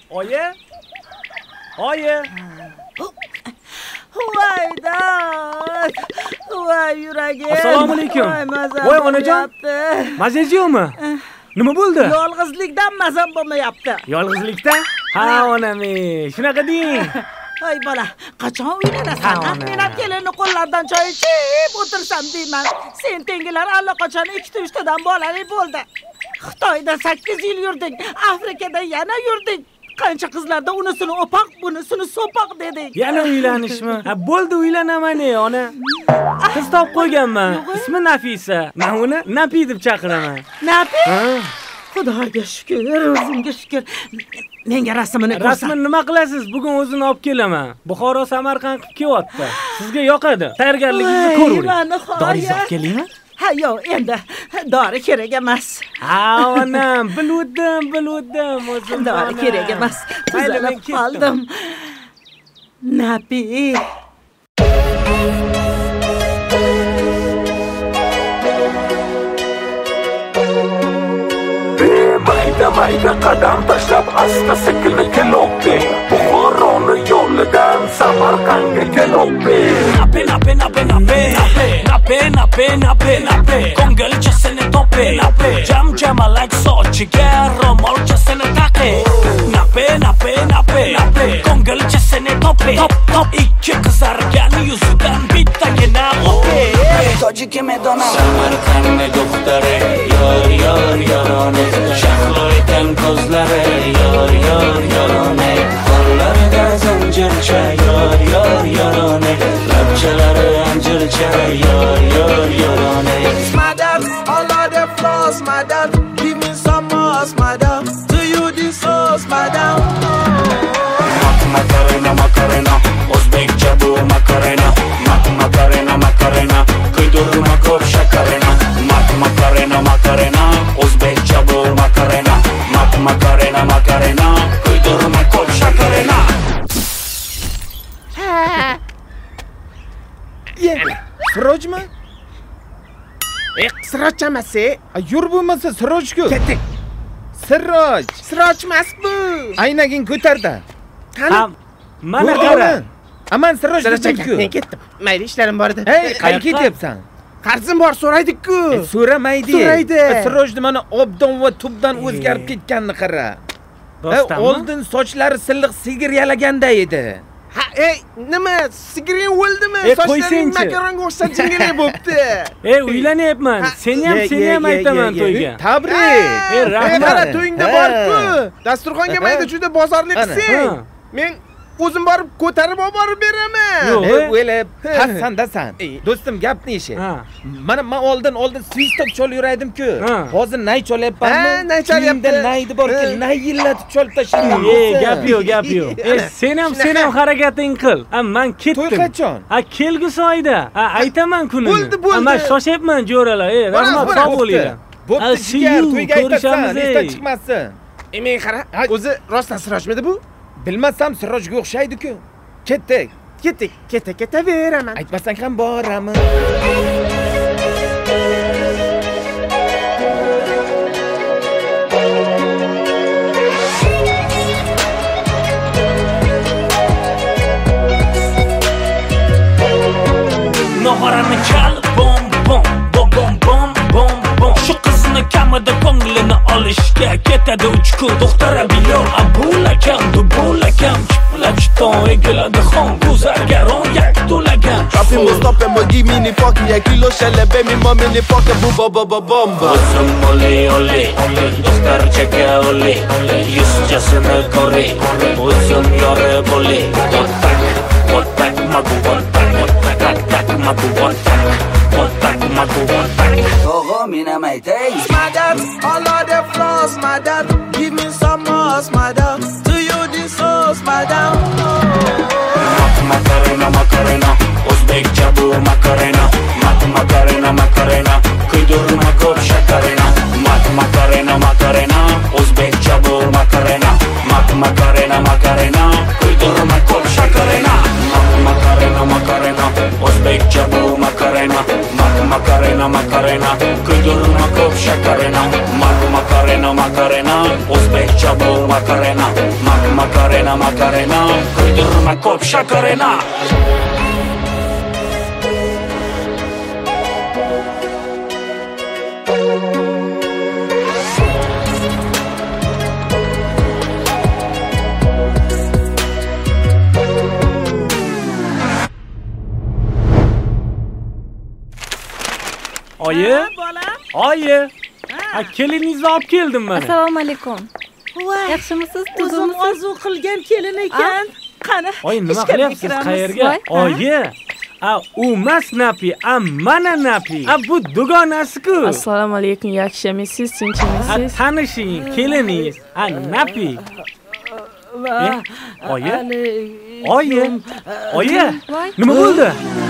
Oyi? Oyi? Voydan! Voy yuragim. Assalomu alaykum. Voy onajon. Mazangiz yo'qmi? Nima bo'ldi? Yolg'izlikdan mazam bo'lmayapti. Yolg'izlikda? Ha, onami. Shunaqa deng. Ay bola, qachon uylanasan? Men ham kelinni qo'llaridan choy ichib o'tirsam deyman. Sen tengilar allaqachon 2-3 tadan bolali bo'ldi. Xitoyda 8 yil yurdik, Afrikada yana yurdik. Qancha qizlarda unisini o'poq, bunisini so'poq dedik. Yana uylanishmi? Ha, bo'ldi uylanaman ona. Qiz topib qo'yganman. Ismi Nafisa. Men uni Napi deb chaqiraman. Napi? Xudoga shukr, o'zingga shukr. Menga rasmini ko'rsat. Rasmini nima qilasiz? Bugun o'zini olib kelaman. Buxoro Samarqand qilib kelyapti. Sizga yoqadi. Tayyorgarligingizni ko'ravering. Doringizni olib kelingmi? Ha, yo'q, endi dori kerak emas. Ha, onam, bildim. O'zim dori kerak emas. Tuzalib qoldim. Napi. Mayda qadam tashlab asta sekin kelokdi. Buxoroni yo'lidan Samarqandga kelokdi. Nape. Ko'ngilchasini topi. Jam-jamalak sochiga ro'molchasini taqi. Nape. Ko'ngilchasini topi. Top ikki qizargan yuzidan bittagina o'pi. Tojiki medona Samarqandga do'xtari yor shahlo ekan ko'zlari yorone qo'llarida zanjircha yorone labchalari anjircha yorone My dad, all of the flaws, my dad, give me some more, my dad, do you this sauce, my dad? Macarena, o'zbekcha bu Macarena, kuydurma ko'p shakarena. Macarena, o'zbekcha bu Macarena, kuydurma ko'p shakarena. Sirojmi? Siroj emas, yur bo'lmasa Sirojku. Ketdik. Siroj emas bu. Aynagin ko'tardi. Ha, mana qara. Aman Siroj dedim-ku. Men ketdim. Mayli, ishlarim bor edi. Hey, qayerga ketyapsan? Qarzim bor, so'raydik-ku. So'ramaydi. So'raydi. Sirojni mana obdon va tubdan o'zgarib ketganini qara. Oldin sochlari silliq sigir yalaganda edi. Ha, nima? Sigiring o'ldimi? Sochlaring makaronga o'xshab jingina bo'pti. Uylanyapman. Seni ham aytaman to'yga. Tabrik. Rahmat. Mana to'yingda bor-ku. Dasturxonga mayda juda bozorlik qilsang. Men o'zim borib ko'tarib olib beraman. O'ylab, hasandasan. Do'stim, gapni eshit. Mana men oldin svistop chol yuraydim-ku. Hozir nay cholyapmanmi? Nay cholyapti. Naydi borki, nay yillatib cholib tashlayman. Gap yo'q. Sen ham harakating qil. Men ketdim. To'y qachon? Kelgusi oyda. Aytaman kunini. Bo'ldi. Men shoshyapman, jo'ralar. Rahmat, sog' bo'linglar. Bo'pti, jigar, to'yga aytasan, esdan chiqmasin. Men qara, o'zi rostdan Sirojmidi bu? Bilmasam Sirojga o'xshaydi-ku. Ketdik. Ketaveraman. Aytmasang ham boraman. Noharani chal bom. Shu qizni kamida ko'nglini olishga ketadi 3 kun. Doktora bilo abulakam, dubulakam, chiplachton egiladi xon guzargaron yak to'lagan. Rapping stop and give me the fuck, yeah, kilo shell, baby, mommy, the fuck, bomba. O'zim oli, doktor cheka oli, yuzchasini ko'ri, o'zim yore bo'li. What magu, Togo mina maytay. My dad, all of the flaws, my dad, give me some more, my dad, do you this sauce, my dad? Macarena, o'zbekcha bu Macarena, kuydurma ko'p shakarena. Macarena, o'zbekcha bu Macarena, kuydurma ko'p shakarena. Macarena, o'zbekcha bu Macarena, kuydurma ko'p shakarena. Macarena, o'zbekcha o'zbekcha bu makarena. Makarena makarena, kuydirma ko'p shakarena. Oyi, bolam. oyi. Keliningizni olib keldim mana. Assalomu alaykum. Voy, Yaxshimisiz? o'zim orzu qilgan kelin ekan. Qani? Oyi, nima qilyapsiz? Qayerga? Oyi. U emas napi, mana napi. Bu dugonasi-ku. Assalomu alaykum, yaxshimisiz? Tinchimisiz? Tanishing, keliningiz. Napi. Oyi. Oyi. Oyi. Nima bo'ldi?